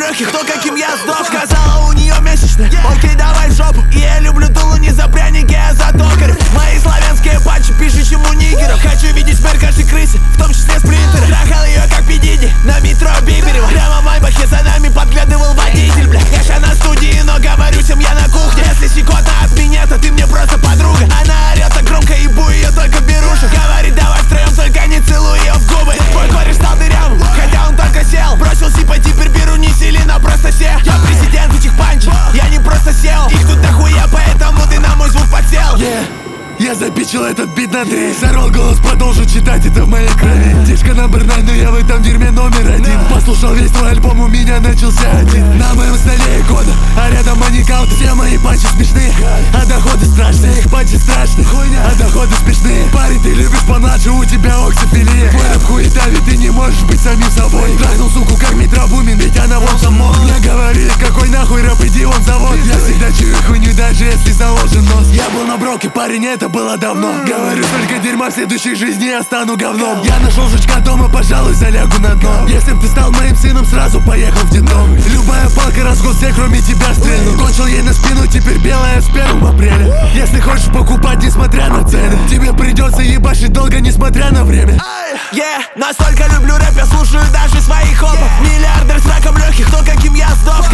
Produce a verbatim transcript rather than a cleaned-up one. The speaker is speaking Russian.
легких, то каким я сдох. Сказала, у нее месячная, окей, давай в жопу. И я люблю дулу, не за пряники, а за токарев. Мои славянские патчи пишут ему нигеров. Хочу видеть смерть каждой крысе, в том числе спринтеры. Трахал ее как Пидиди на метро Биберева. Прямо в Майбахе за нами подглядывал водитель, бля. Я ща на студии, но говорю всем я на кухне. Если щекотно от меня, то ты мне просто подруга. Она орет так громко, ебу ее только берушек. Говорит, давай втроем, только не целуй ее в губы. Твой кореш стал дырявым, хотя он только сел. Бросил сипа, теперь беру не силина, просто се. Я президент этих панчей, я не просто сел. Их тут дохуя, поэтому ты на мой звук подсел. Yeah. Я запичил этот бит на три. Сорвал голос, продолжу читать, это в моей крови. Тишка номер найн, но я в этом дерьме номер один. Послушал весь твой альбом, у меня начался один. На моем столе икона, а рядом маникаут. Все мои панчи смешные, а доходы страшные. Их панчи страшные, а доходы смешные. Парень, ты любишь помладше, у тебя оксифилия. Твой рэп хуета, ведь ты не можешь быть самим собой. Трахнул суку, как Митра Бумин, ведь она вон само. Мне говорили, какой нахуй рэп, иди вон завод. Я всегда чую хуйню, даже если заложен нос. Я был на броке, парень, это было давно. Говорю, столько дерьма в следующей жизни я стану говном. Я нашел жучка дома, пожалуй, залягу на дно. Если б ты стал моим сыном, сразу поехал в детдом. Любая палка разгон, все кроме тебя стрельнул. Кончил ей на спину, теперь белая с первым апреля. Если хочешь покупать, несмотря на цены, тебе придется ебашить долго, несмотря на время. Yeah, настолько люблю рэп, я слушаю даже своих хопов. Миллиардер с раком легких, то каким я сдох.